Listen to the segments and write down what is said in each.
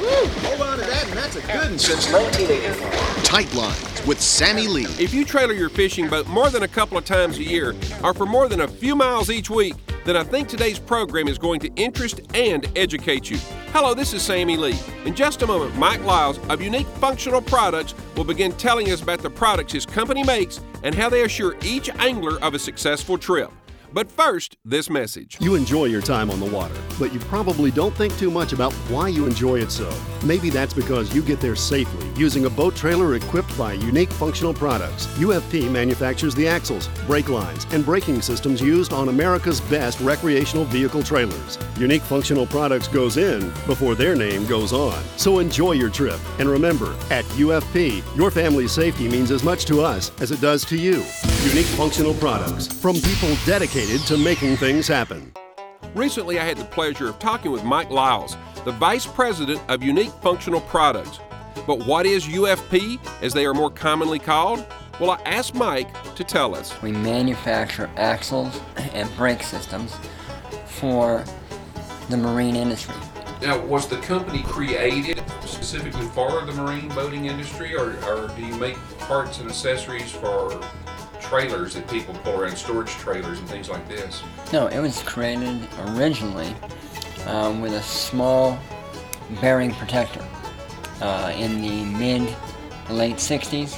Hold on to that, and that's a good one. Since 1984. Tight Lines with Sammy Lee. If you trailer your fishing boat more than a couple of times a year or for more than a few miles each week, then I think today's program is going to interest and educate you. Hello, this is Sammy Lee. In just a moment, Mike Lyles of Unique Functional Products will begin telling us about the products his company makes and how they assure each angler of a successful trip. But first, this message. You enjoy your time on the water, but you probably don't think too much about why you enjoy it so. Maybe that's because you get there safely using a boat trailer equipped by Unique Functional Products. UFP manufactures the axles, brake lines, and braking systems used on America's best recreational vehicle trailers. Unique Functional Products goes in before their name goes on. So enjoy your trip. And remember, at UFP, your family's safety means as much to us as it does to you. Unique Functional Products, from people dedicated to making things happen. Recently, I had the pleasure of talking with Mike Lyles, the Vice President of Unique Functional Products. But what is UFP, as they are more commonly called? Well, I asked Mike to tell us. We manufacture axles and brake systems for the marine industry. Now, was the company created specifically for the marine boating industry, or do you make parts and accessories for trailers that people pull around, storage trailers and things like this? No, it was created originally with a small bearing protector in the mid-late 60s.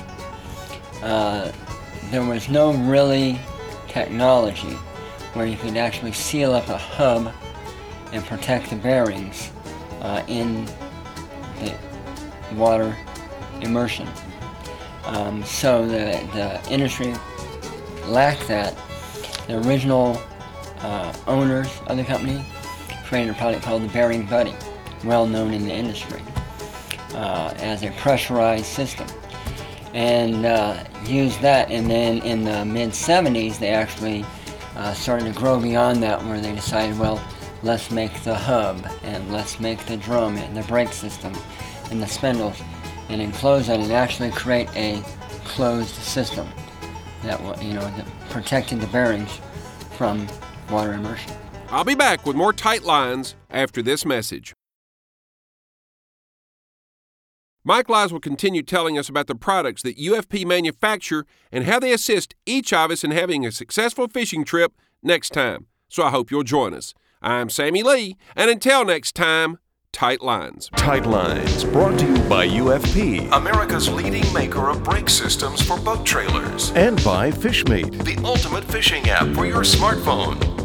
There was no really technology where you could actually seal up a hub and protect the bearings in the water immersion. So the industry lacked that. The original owners of the company created a product called the Bearing Buddy, well known in the industry, as a pressurized system. And used that, and then in the mid-70s they actually started to grow beyond that, where they decided, well, let's make the hub, and let's make the drum, and the brake system, and the spindles, and enclose that and actually create a closed system that protected the bearings from water immersion. I'll be back with more Tight Lines after this message. Mike Lyles will continue telling us about the products that UFP manufacture and how they assist each of us in having a successful fishing trip next time. So I hope you'll join us. I'm Sammy Lee, and until next time, Tight Lines. Tight Lines, brought to you by UFP, America's leading maker of brake systems for boat trailers. And by FishMate, the ultimate fishing app for your smartphone.